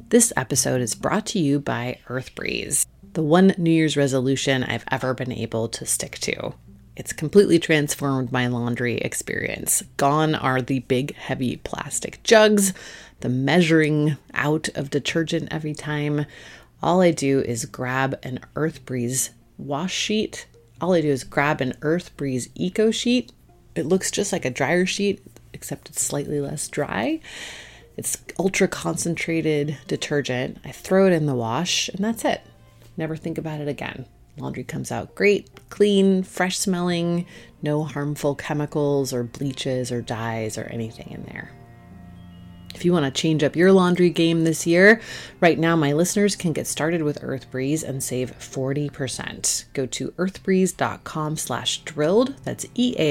This episode is brought to you by EarthBreeze, the one New Year's resolution I've ever been able to stick to. It's completely transformed my laundry experience. Gone are the big, heavy plastic jugs, the measuring out of detergent every time. All I do is grab an EarthBreeze wash sheet. All I do is grab an EarthBreeze Eco Sheet. It looks just like a dryer sheet, except it's slightly less dry. It's ultra concentrated detergent. I throw it in the wash and that's it. Never think about it again. Laundry comes out great, clean, fresh smelling, no harmful chemicals or bleaches or dyes or anything in there. If you want to change up your laundry game this year, right now my listeners can get started with EarthBreeze and save 40%. Go to earthbreeze.com/drilled. That's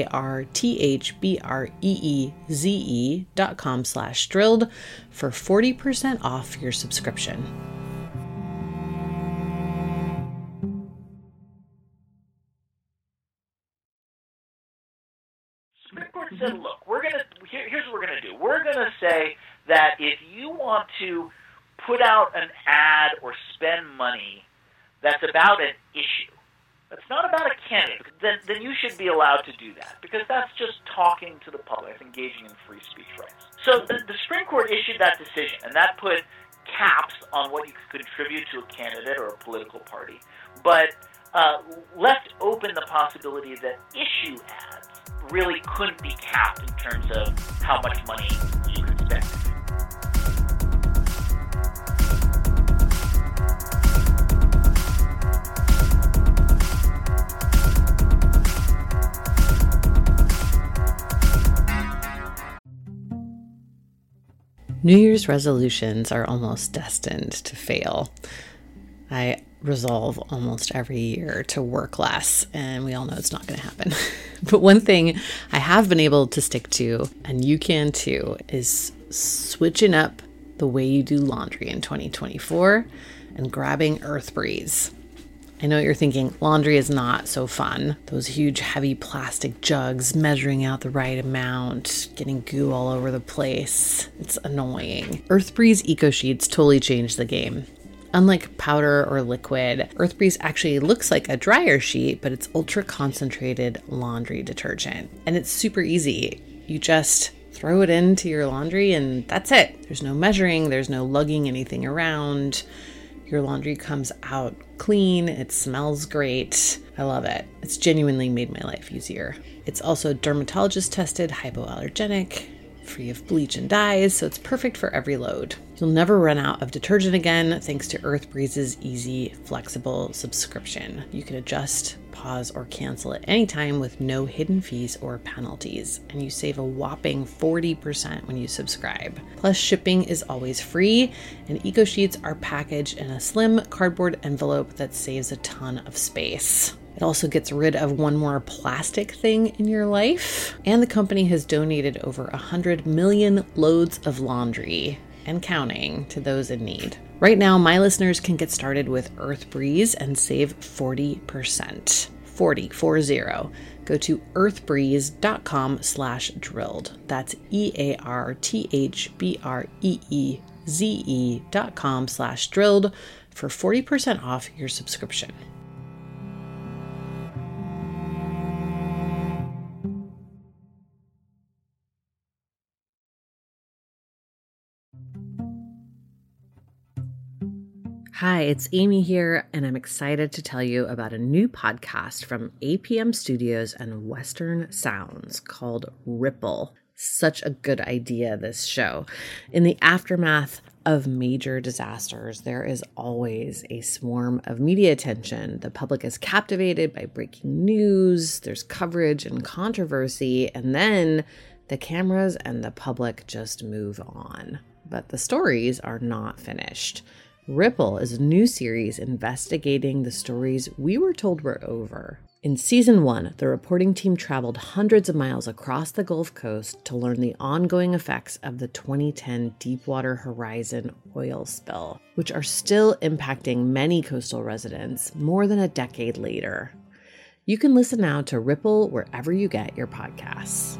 EARTHBREEZE.com/drilled for 40% off your subscription. Supreme Court said, look, here's what we're going to do. We're going to say that if you want to put out an ad or spend money that's about an issue, that's not about a candidate, then you should be allowed to do that, because that's just talking to the public, that's engaging in free speech rights. So the Supreme Court issued that decision, and that put caps on what you could contribute to a candidate or a political party, but left open the possibility that issue ads really couldn't be capped in terms of how much money you could spend. New Year's resolutions are almost destined to fail. I resolve almost every year to work less, and we all know it's not going to happen. But one thing I have been able to stick to, and you can too, is switching up the way you do laundry in 2024 and grabbing EarthBreeze. I know you're thinking laundry is not so fun. Those huge heavy plastic jugs, measuring out the right amount, getting goo all over the place. It's annoying. EarthBreeze Eco Sheets totally changed the game. Unlike powder or liquid, EarthBreeze actually looks like a dryer sheet, but it's ultra concentrated laundry detergent. And it's super easy. You just throw it into your laundry and that's it. There's no measuring, there's no lugging anything around. Your laundry comes out clean, it smells great. I love it. It's genuinely made my life easier. It's also dermatologist tested, hypoallergenic, free of bleach and dyes, so it's perfect for every load. You'll never run out of detergent again thanks to EarthBreeze's easy, flexible subscription. You can adjust, pause, or cancel at any time with no hidden fees or penalties, and you save a whopping 40% when you subscribe. Plus, shipping is always free, and Eco Sheets are packaged in a slim cardboard envelope that saves a ton of space. It also gets rid of one more plastic thing in your life. And the company has donated over 100 million loads of laundry and counting to those in need. Right now, my listeners can get started with EarthBreeze and save 40%. 40. Go to earthbreeze.com/drilled. That's EARTHBREEZE.com/drilled for 40% off your subscription. Hi, it's Amy here, and I'm excited to tell you about a new podcast from APM Studios and Western Sounds called Ripple. Such a good idea, this show. In the aftermath of major disasters, there is always a swarm of media attention. The public is captivated by breaking news, there's coverage and controversy, and then the cameras and the public just move on. But the stories are not finished. Ripple is a new series investigating the stories we were told were over. In season 1, the reporting team traveled hundreds of miles across the Gulf Coast to learn the ongoing effects of the 2010 Deepwater Horizon oil spill, which are still impacting many coastal residents more than a decade later. You can listen now to Ripple wherever you get your podcasts.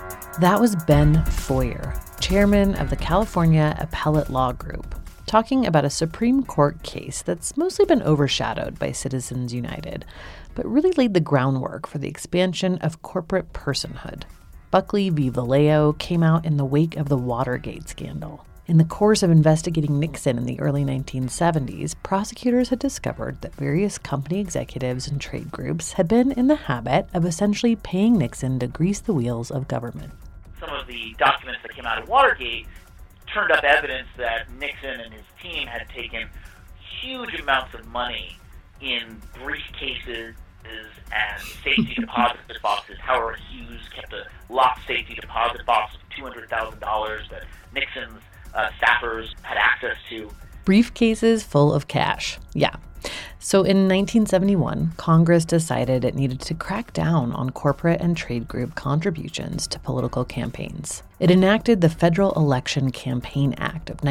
That was Ben Foyer, chairman of the California Appellate Law Group, talking about a Supreme Court case that's mostly been overshadowed by Citizens United, but really laid the groundwork for the expansion of corporate personhood. Buckley v. Valeo came out in the wake of the Watergate scandal. In the course of investigating Nixon in the early 1970s, prosecutors had discovered that various company executives and trade groups had been in the habit of essentially paying Nixon to grease the wheels of government. Some of the documents that came out of Watergate turned up evidence that Nixon and his team had taken huge amounts of money in briefcases and safety deposit boxes. Howard Hughes kept a locked safety deposit box of $200,000 that Nixon's staffers had access to. Briefcases full of cash. Yeah. So in 1971, Congress decided it needed to crack down on corporate and trade group contributions to political campaigns. It enacted the Federal Election Campaign Act of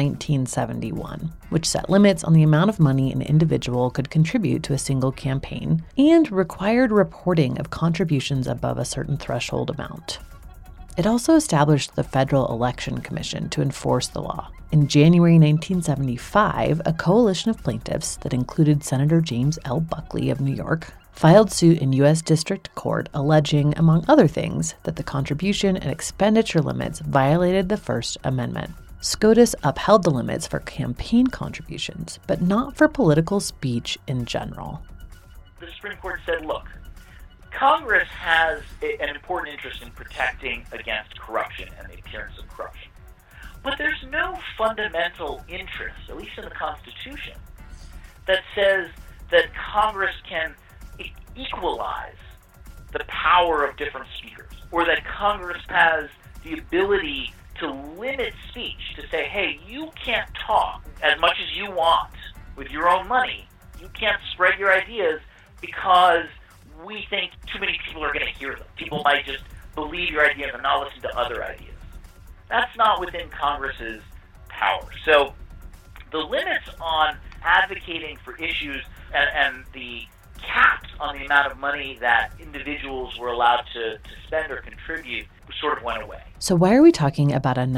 1971, which set limits on the amount of money an individual could contribute to a single campaign and required reporting of contributions above a certain threshold amount. It also established the Federal Election Commission to enforce the law. In January 1975, a coalition of plaintiffs that included Senator James L. Buckley of New York filed suit in U.S. District Court alleging, among other things, that the contribution and expenditure limits violated the First Amendment. SCOTUS upheld the limits for campaign contributions, but not for political speech in general. The Supreme Court said, look, Congress has an important interest in protecting against corruption and the appearance of corruption. But there's no fundamental interest, at least in the Constitution, that says that Congress can equalize the power of different speakers, or that Congress has the ability to limit speech, to say, hey, you can't talk as much as you want with your own money. You can't spread your ideas because we think too many people are going to hear them. People might just believe your ideas and not listen to other ideas. That's not within Congress's power. So the limits on advocating for issues and the caps on the amount of money that individuals were allowed to spend or contribute sort of went away. So why are we talking about a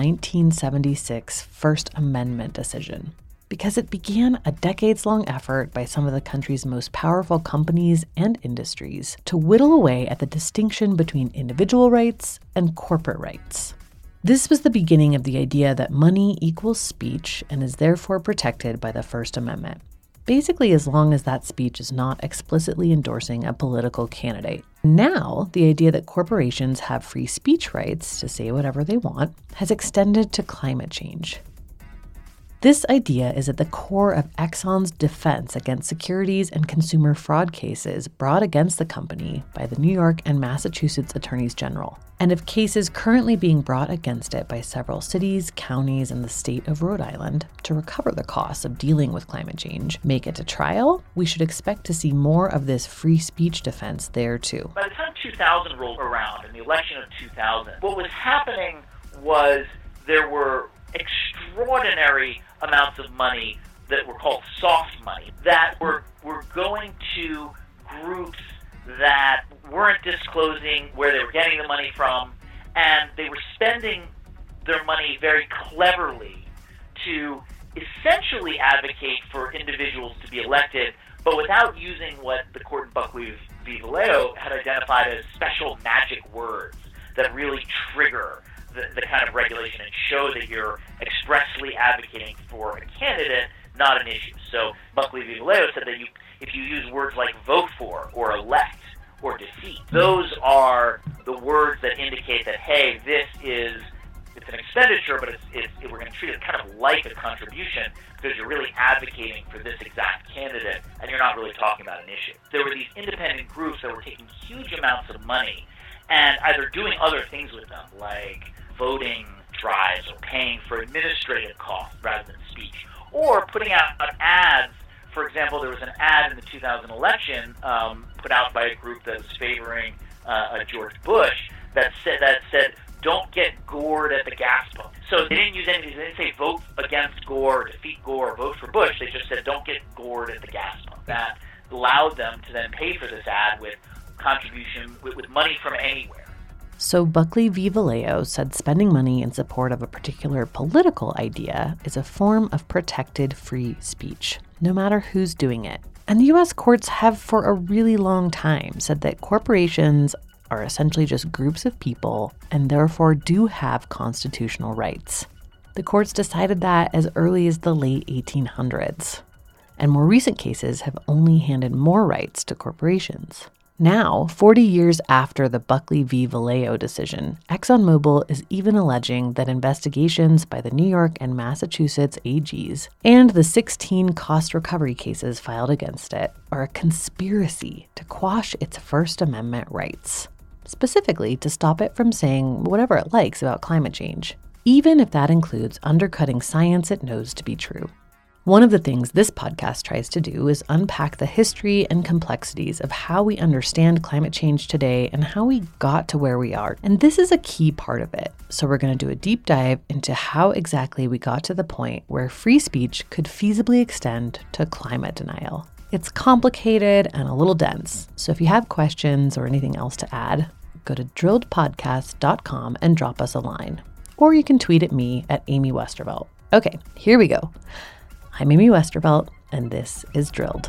1976 First Amendment decision? Because it began a decades-long effort by some of the country's most powerful companies and industries to whittle away at the distinction between individual rights and corporate rights. This was the beginning of the idea that money equals speech and is therefore protected by the First Amendment. Basically, as long as that speech is not explicitly endorsing a political candidate. Now, the idea that corporations have free speech rights to say whatever they want has extended to climate change. This idea is at the core of Exxon's defense against securities and consumer fraud cases brought against the company by the New York and Massachusetts attorneys general, and of cases currently being brought against it by several cities, counties, and the state of Rhode Island to recover the costs of dealing with climate change. Make it to trial, we should expect to see more of this free speech defense there too. By the time 2000 rolled around, in the election of 2000, what was happening was there were extraordinary amounts of money that were called soft money that were going to groups that weren't disclosing where they were getting the money from, and they were spending their money very cleverly to essentially advocate for individuals to be elected, but without using what the court in Buckley v. Valeo had identified as special magic words that really trigger the kind of regulation and show that you're expressly advocating for a candidate, not an issue. So Buckley v. Valeo said that if you use words like vote for or elect or defeat, those are the words that indicate that, hey, it's an expenditure, but we're going to treat it kind of like a contribution because you're really advocating for this exact candidate and you're not really talking about an issue. There were these independent groups that were taking huge amounts of money and either doing other things with them, like voting drives or paying for administrative costs rather than speech, or putting out ads. For example, there was an ad in the 2000 election put out by a group that was favoring George Bush that said, don't get gored at the gas pump. So they didn't use any of these. They didn't say vote against Gore, defeat Gore, or vote for Bush. They just said don't get gored at the gas pump. That allowed them to then pay for this ad with contribution, with money from anywhere. So Buckley v. Vallejo said spending money in support of a particular political idea is a form of protected free speech, no matter who's doing it. And the U.S. courts have for a really long time said that corporations are essentially just groups of people and therefore do have constitutional rights. The courts decided that as early as the late 1800s. And more recent cases have only handed more rights to corporations. Now, 40 years after the Buckley v. Vallejo decision, ExxonMobil is even alleging that investigations by the New York and Massachusetts AGs and the 16 cost recovery cases filed against it are a conspiracy to quash its First Amendment rights, specifically to stop it from saying whatever it likes about climate change, even if that includes undercutting science it knows to be true. One of the things this podcast tries to do is unpack the history and complexities of how we understand climate change today and how we got to where we are. And this is a key part of it. So we're going to do a deep dive into how exactly we got to the point where free speech could feasibly extend to climate denial. It's complicated and a little dense. So if you have questions or anything else to add, go to drilledpodcast.com and drop us a line. Or you can tweet at me at Amy Westervelt. Okay, here we go. I'm Amy Westervelt, and this is Drilled.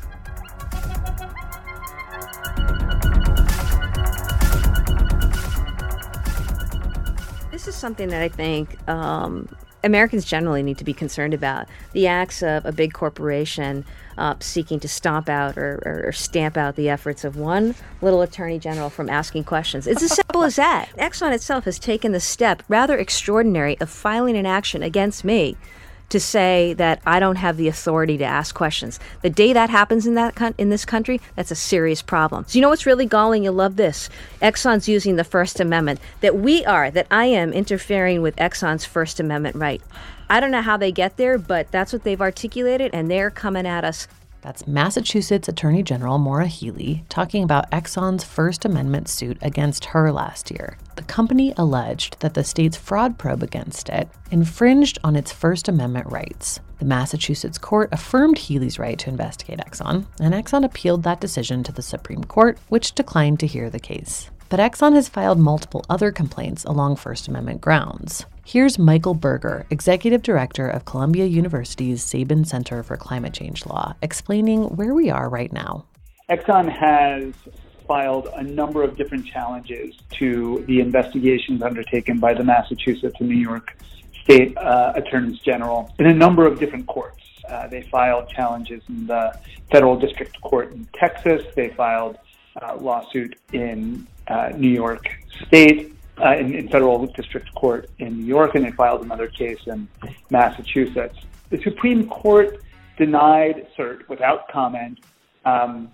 This is something that I think Americans generally need to be concerned about. The acts of a big corporation seeking to stomp out or stamp out the efforts of one little attorney general from asking questions. It's as simple as that. Exxon itself has taken the step, rather extraordinary, of filing an action against me to say that I don't have the authority to ask questions. The day that happens in this country, that's a serious problem. So you know what's really galling? You'll love this. Exxon's using the First Amendment. That I am interfering with Exxon's First Amendment right. I don't know how they get there, but that's what they've articulated, and they're coming at us. That's Massachusetts Attorney General Maura Healey talking about Exxon's First Amendment suit against her last year. The company alleged that the state's fraud probe against it infringed on its First Amendment rights. The Massachusetts court affirmed Healey's right to investigate Exxon, and Exxon appealed that decision to the Supreme Court, which declined to hear the case. But Exxon has filed multiple other complaints along First Amendment grounds. Here's Michael Berger, Executive Director of Columbia University's Sabin Center for Climate Change Law, explaining where we are right now. Exxon has filed a number of different challenges to the investigations undertaken by the Massachusetts and New York state attorneys general in a number of different courts. They filed challenges in the federal district court in Texas. They filed a lawsuit in New York State, in federal district court in New York, and they filed another case in Massachusetts. The Supreme Court denied cert without comment of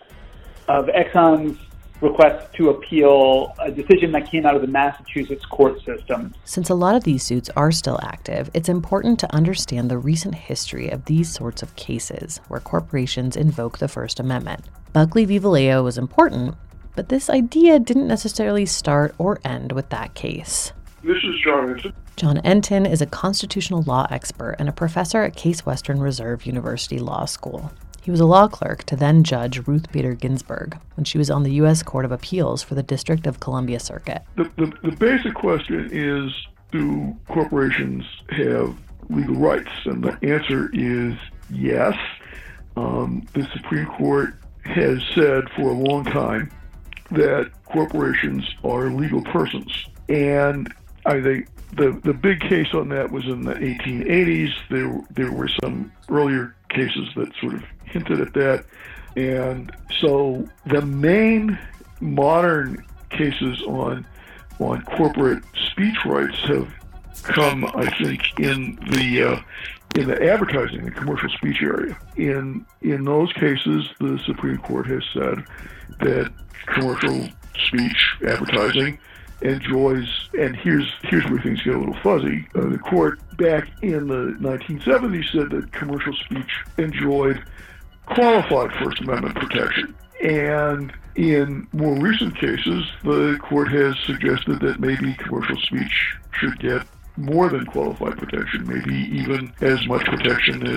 Exxon's request to appeal a decision that came out of the Massachusetts court system. Since a lot of these suits are still active, it's important to understand the recent history of these sorts of cases where corporations invoke the First Amendment. Buckley v. Vallejo was important, but this idea didn't necessarily start or end with that case. This is John Enton. John Enton is a constitutional law expert and a professor at Case Western Reserve University Law School. He was a law clerk to then Judge Ruth Bader Ginsburg when she was on the U.S. Court of Appeals for the District of Columbia Circuit. The basic question is, do corporations have legal rights? And the answer is yes. The Supreme Court has said for a long time that corporations are legal persons. And I think the big case on that was in the 1880s. There were some earlier cases that sort of hinted at that. And so the main modern cases on corporate speech rights have come, I think, in the advertising, the commercial speech area. In those cases, the Supreme Court has said that commercial speech advertising enjoys, and here's where things get a little fuzzy. The court back in the 1970s said that commercial speech enjoyed qualified First Amendment protection. And in more recent cases, the court has suggested that maybe commercial speech should get more than qualified protection, maybe even as much protection as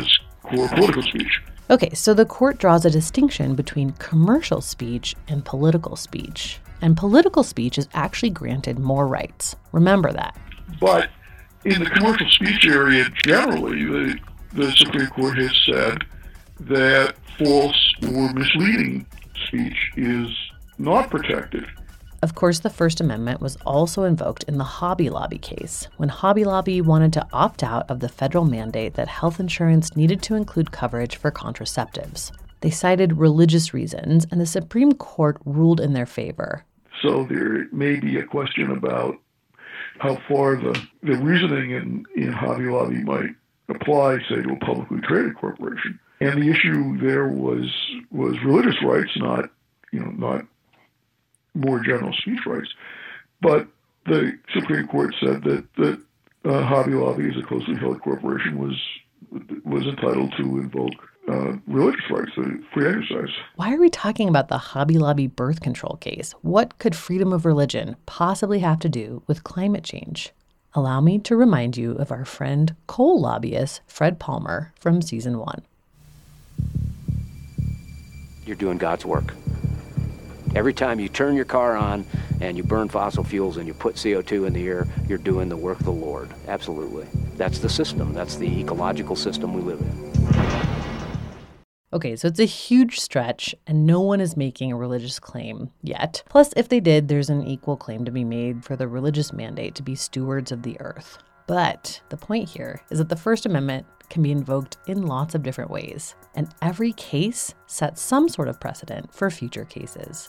core political speech. Okay, so the court draws a distinction between commercial speech and political speech. And political speech is actually granted more rights. Remember that. But in the commercial speech area, generally, the Supreme Court has said that false or misleading speech is not protected. Of course, the First Amendment was also invoked in the Hobby Lobby case, when Hobby Lobby wanted to opt out of the federal mandate that health insurance needed to include coverage for contraceptives. They cited religious reasons, and the Supreme Court ruled in their favor. So there may be a question about how far the reasoning in Hobby Lobby might apply, say, to a publicly traded corporation. And the issue there was religious rights, not more general speech rights. But the Supreme Court said that Hobby Lobby, as a closely held corporation, was entitled to invoke religious rights, free exercise. Why are we talking about the Hobby Lobby birth control case? What could freedom of religion possibly have to do with climate change? Allow me to remind you of our friend coal lobbyist Fred Palmer from season 1. You're doing God's work. Every time you turn your car on and you burn fossil fuels and you put CO2 in the air, you're doing the work of the Lord. Absolutely. That's the system. That's the ecological system we live in. Okay, so it's a huge stretch, and no one is making a religious claim yet. Plus, if they did, there's an equal claim to be made for the religious mandate to be stewards of the earth. But the point here is that the First Amendment can be invoked in lots of different ways, and every case sets some sort of precedent for future cases.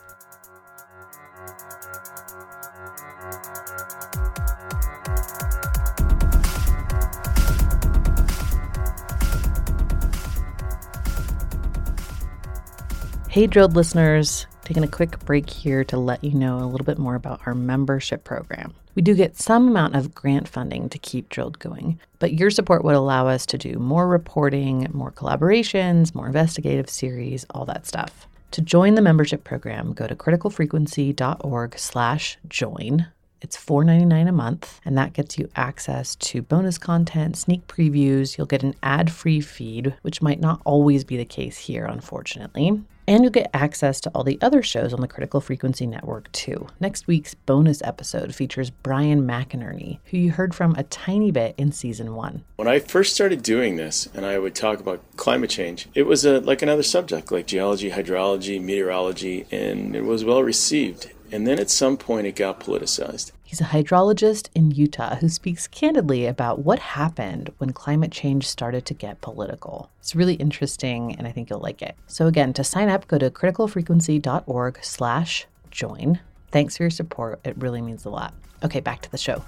Hey, Drilled listeners, taking a quick break here to let you know a little bit more about our membership program. We do get some amount of grant funding to keep Drilled going, but your support would allow us to do more reporting, more collaborations, more investigative series, all that stuff. To join the membership program, go to criticalfrequency.org/join. It's $4.99 a month, and that gets you access to bonus content, sneak previews. You'll get an ad-free feed, which might not always be the case here, unfortunately. And you'll get access to all the other shows on the Critical Frequency Network, too. Next week's bonus episode features Brian McInerney, who you heard from a tiny bit in season 1. When I first started doing this, and I would talk about climate change, it was like another subject, like geology, hydrology, meteorology, and it was well received. And then at some point it got politicized. He's a hydrologist in Utah who speaks candidly about what happened when climate change started to get political. It's really interesting, and I think you'll like it. So again, to sign up, go to criticalfrequency.org/join. Thanks for your support. It really means a lot. Okay, back to the show.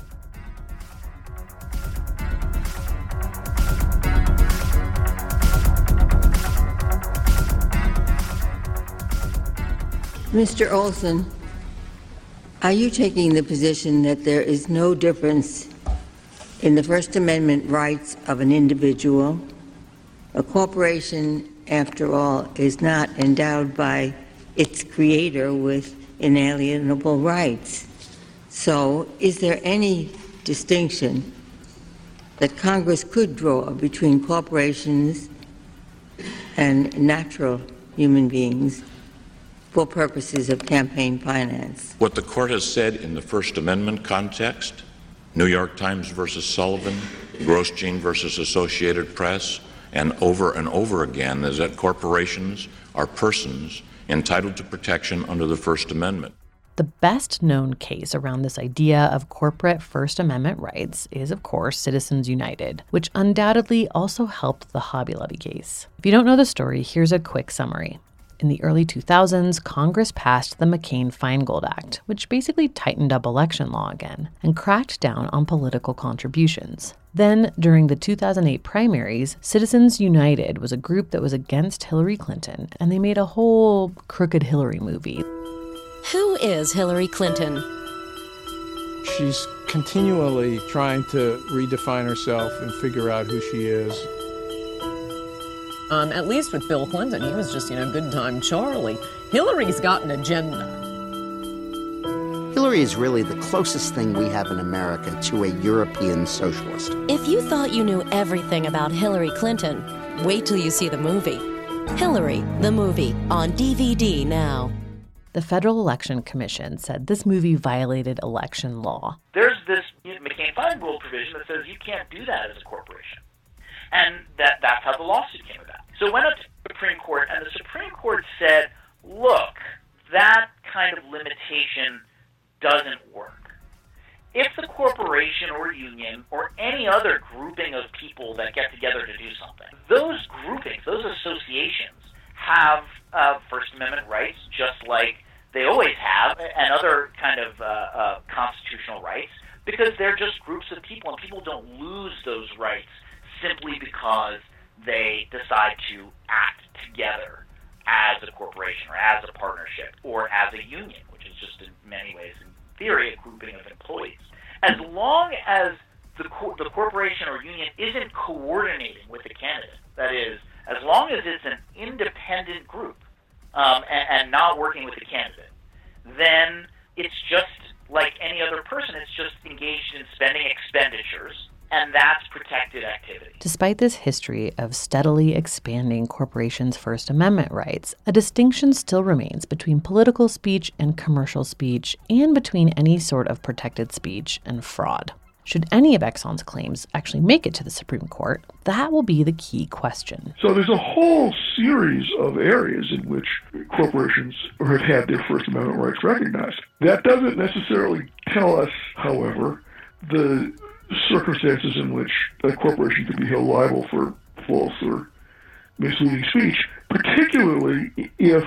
Mr. Olson, are you taking the position that there is no difference in the First Amendment rights of an individual? A corporation, after all, is not endowed by its creator with inalienable rights. So, is there any distinction that Congress could draw between corporations and natural human beings for purposes of campaign finance? What the court has said in the First Amendment context, New York Times versus Sullivan, Grosjean versus Associated Press, and over again, is that corporations are persons entitled to protection under the First Amendment. The best known case around this idea of corporate First Amendment rights is, of course, Citizens United, which undoubtedly also helped the Hobby Lobby case. If you don't know the story, here's a quick summary. In the early 2000s, Congress passed the McCain-Feingold Act, which basically tightened up election law again and cracked down on political contributions. Then, during the 2008 primaries, Citizens United was a group that was against Hillary Clinton, and they made a whole Crooked Hillary movie. Who is Hillary Clinton? She's continually trying to redefine herself and figure out who she is. At least with Bill Clinton, he was just, good time Charlie. Hillary's got an agenda. Hillary is really the closest thing we have in America to a European socialist. If you thought you knew everything about Hillary Clinton, Wait till you see the movie. Hillary, the movie, on DVD now. The Federal Election Commission said this movie violated election law. There's this McCain-Feingold rule provision that says you can't do that as a corporation. And that's how the lawsuit came about. So it went up to the Supreme Court, and the Supreme Court said, look, that kind of limitation doesn't work. If the corporation or union or any other grouping of people that get together to do something, those groupings, those associations have First Amendment rights just like they always have, and other kind of constitutional rights, because they're just groups of people, and people don't lose those rights simply because they decide to act together as a corporation or as a partnership or as a union, which is just in many ways, in theory, a grouping of employees. As long as the corporation or union isn't coordinating with the candidate, that is, as long as it's an independent group and not working with the candidate, then it's just like any other person. It's just engaged in spending expenditures, and that's protected activity. Despite this history of steadily expanding corporations' First Amendment rights, a distinction still remains between political speech and commercial speech, and between any sort of protected speech and fraud. Should any of Exxon's claims actually make it to the Supreme Court, that will be the key question. So there's a whole series of areas in which corporations have had their First Amendment rights recognized. That doesn't necessarily tell us, however, the circumstances in which a corporation could be held liable for false or misleading speech, particularly if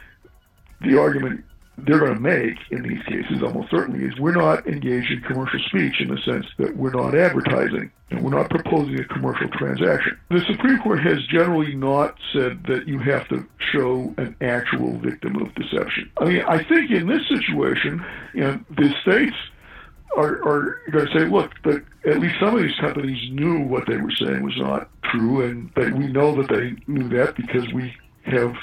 the argument they're going to make in these cases almost certainly is we're not engaged in commercial speech in the sense that we're not advertising and we're not proposing a commercial transaction. The Supreme Court has generally not said that you have to show an actual victim of deception. I mean, I think in this situation, the states are going to say, look, that at least some of these companies knew what they were saying was not true, and that we know that they knew that because we have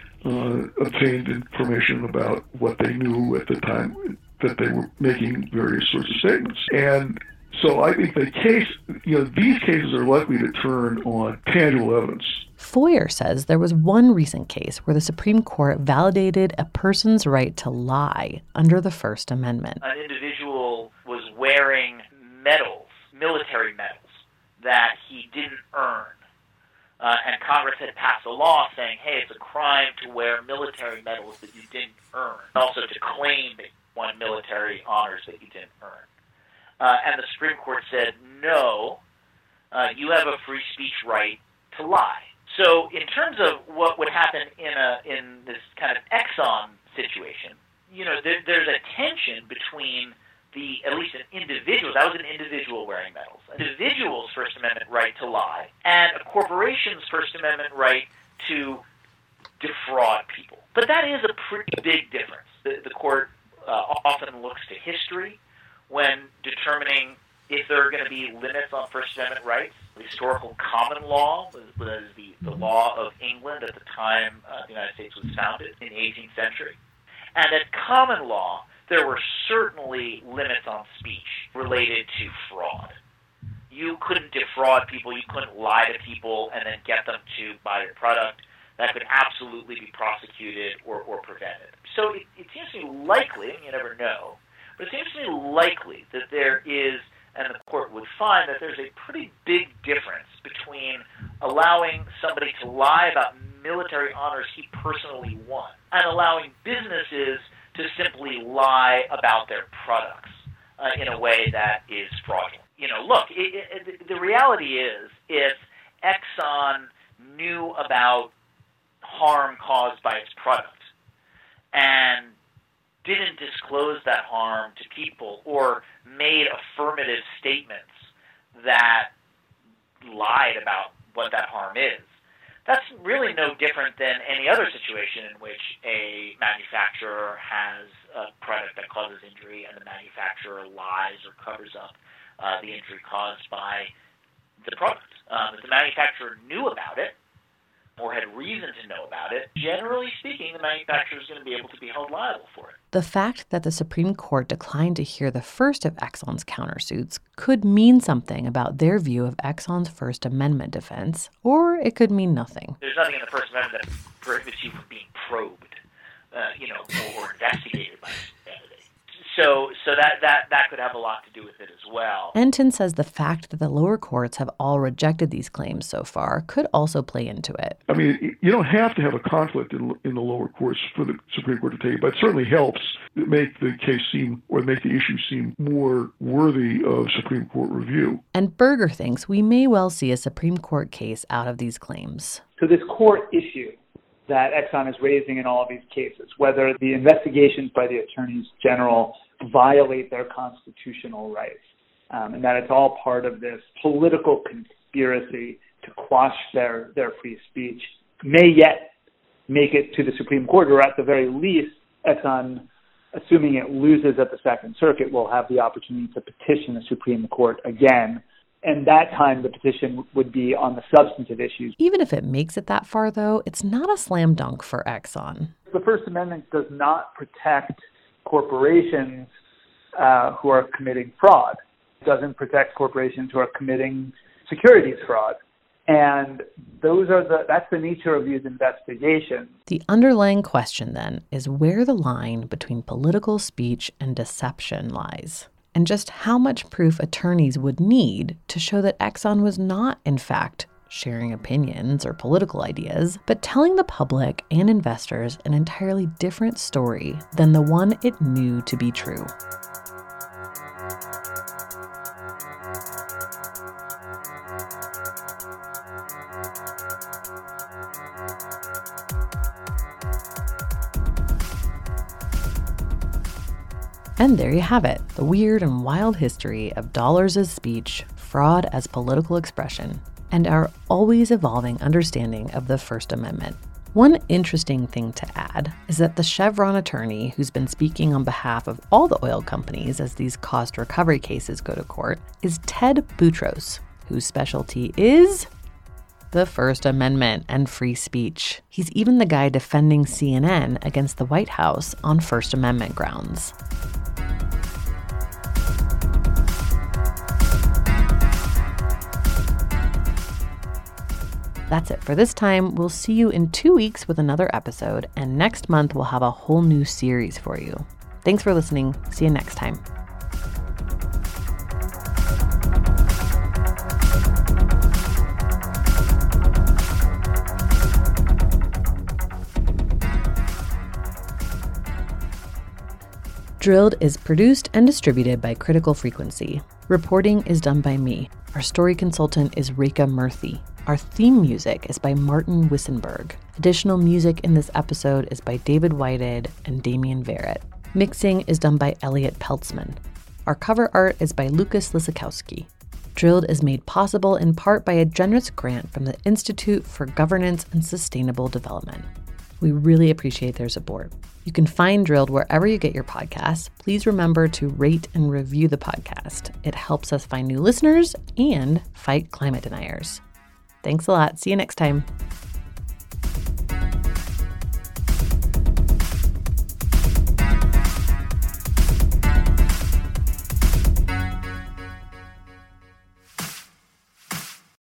obtained information about what they knew at the time that they were making various sorts of statements. And so I think the case, these cases are likely to turn on tangible evidence. Foyer says there was one recent case where the Supreme Court validated a person's right to lie under the First Amendment. An individual was wearing medals, military medals, that he didn't earn. And Congress had passed a law saying, hey, it's a crime to wear military medals that you didn't earn, and also to claim that you won military honors that you didn't earn. And the Supreme Court said, no, you have a free speech right to lie. So in terms of what would happen in this kind of Exxon situation, there's a tension between at least an individual, that was an individual wearing medals, an individual's First Amendment right to lie, and a corporation's First Amendment right to defraud people. But that is a pretty big difference. The court often looks to history when determining if there are going to be limits on First Amendment rights. The historical common law was the law of England at the time the United States was founded in the 18th century. And at common law, there were certainly limits on speech related to fraud. You couldn't defraud people, you couldn't lie to people and then get them to buy your product. That could absolutely be prosecuted or prevented. So it seems to me likely, and you never know, but it seems to me likely that there is, and the court would find that there's a pretty big difference between allowing somebody to lie about military honors he personally won and allowing businesses to simply lie about their products in a way that is fraudulent. Look, the reality is if Exxon knew about harm caused by its product and didn't disclose that harm to people or made affirmative statements that lied about what that harm is, that's really no different than any other situation in which a manufacturer has a product that causes injury and the manufacturer lies or covers up the injury caused by the product. If the manufacturer knew about it, or had reason to know about it, generally speaking, the manufacturer is going to be able to be held liable for it. The fact that the Supreme Court declined to hear the first of Exxon's countersuits could mean something about their view of Exxon's First Amendment defense, or it could mean nothing. There's nothing in the First Amendment that prohibits you from being probed, or investigated by humanity. So that could have a lot to do with it as well. Entin says the fact that the lower courts have all rejected these claims so far could also play into it. I mean, you don't have to have a conflict in the lower courts for the Supreme Court to take it, but it certainly helps make the case seem, or make the issue seem more worthy of Supreme Court review. And Berger thinks we may well see a Supreme Court case out of these claims. So this core issue that Exxon is raising in all of these cases, whether the investigations by the attorneys general violate their constitutional rights, and that it's all part of this political conspiracy to quash their free speech, may yet make it to the Supreme Court, or at the very least, Exxon, assuming it loses at the Second Circuit, will have the opportunity to petition the Supreme Court again. And that time, the petition would be on the substantive issues. Even if it makes it that far, though, it's not a slam dunk for Exxon. The First Amendment does not protect corporations who are committing fraud. It doesn't protect corporations who are committing securities fraud. And that's the nature of these investigations. The underlying question, then, is where the line between political speech and deception lies, and just how much proof attorneys would need to show that Exxon was not, in fact, sharing opinions or political ideas, but telling the public and investors an entirely different story than the one it knew to be true. And there you have it, the weird and wild history of dollars as speech, fraud as political expression, and our always evolving understanding of the First Amendment. One interesting thing to add is that the Chevron attorney who's been speaking on behalf of all the oil companies as these cost recovery cases go to court is Ted Boutros, whose specialty is the First Amendment and free speech. He's even the guy defending CNN against the White House on First Amendment grounds. That's it for this time. We'll see you in 2 weeks with another episode, and next month we'll have a whole new series for you. Thanks for listening. See you next time. Drilled is produced and distributed by Critical Frequency. Reporting is done by me. Our story consultant is Rekha Murthy. Our theme music is by Martin Wissenberg. Additional music in this episode is by David Whited and Damian Verrett. Mixing is done by Elliot Peltzman. Our cover art is by Lucas Lisakowski. Drilled is made possible in part by a generous grant from the Institute for Governance and Sustainable Development. We really appreciate their support. You can find Drilled wherever you get your podcasts. Please remember to rate and review the podcast. It helps us find new listeners and fight climate deniers. Thanks a lot. See you next time.